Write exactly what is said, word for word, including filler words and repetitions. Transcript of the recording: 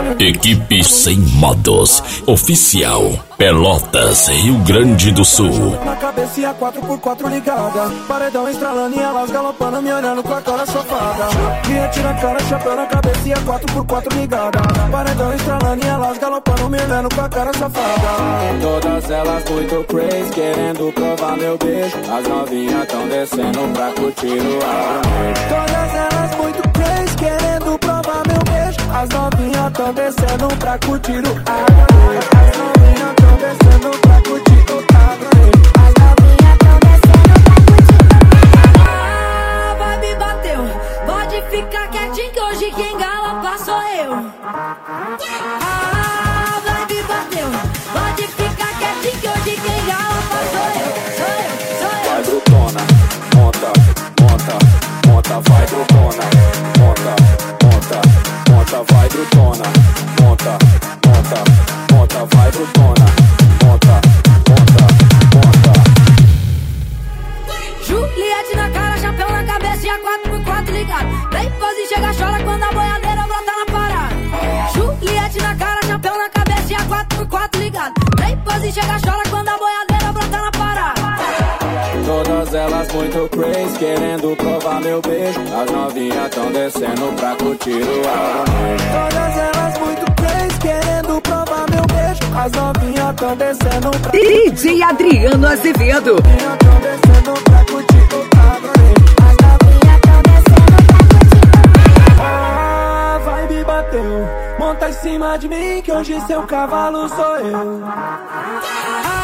Equipe Sem Modos Oficial Pelotas, Rio Grande do Sul. Na cabeça e a quatro por quatro ligada, paredão estralando e elas galopando, me olhando com a cara safada. Me atira a cara, chapéu na cabeça e a quatro por quatro ligada, paredão estralando e elas galopando, me olhando com a cara safada. Todas elas muito crazy, querendo provar meu beijo. As novinhas tão descendo pra curtir o ar. Todas elas muito crazy, querendo provar meu beijo. As novinhas tão descendo pra curtir o ar. As novinhas tão descendo pra curtir o ar. As novinhas tão descendo pra curtir o ar. A vibe bateu, pode ficar quietinho que hoje quem galopa sou eu. A vibe bateu, pode ficar quietinho que hoje quem galopa sou eu. Sou eu, sou eu. Vai brutona, monta, monta, monta, vai brutona, monta, monta, monta, vai brutona, monta, monta, monta, vai brutona, monta, monta, monta. Juliette na cara, chapéu na cabeça e a quatro por quatro ligado. Vem pose e chega, chora quando a boiadeira brota na parada. Juliette na cara, chapéu na cabeça e a quatro por quatro ligado. Vem pose e chega, chora quando a boiadeira brota na parada. Todas elas muito crazy, querendo provar meu beijo. As novinhas tão descendo pra curtir o ar. Todas elas muito crazy, querendo provar meu beijo. As novinhas tão descendo pra D J Adriano Azevedo. As novinhas tão descendo pra curtir o ar. As novinhas tão descendo pra curtir o ar. A vibe bateu, monta em cima de mim que hoje seu cavalo sou eu.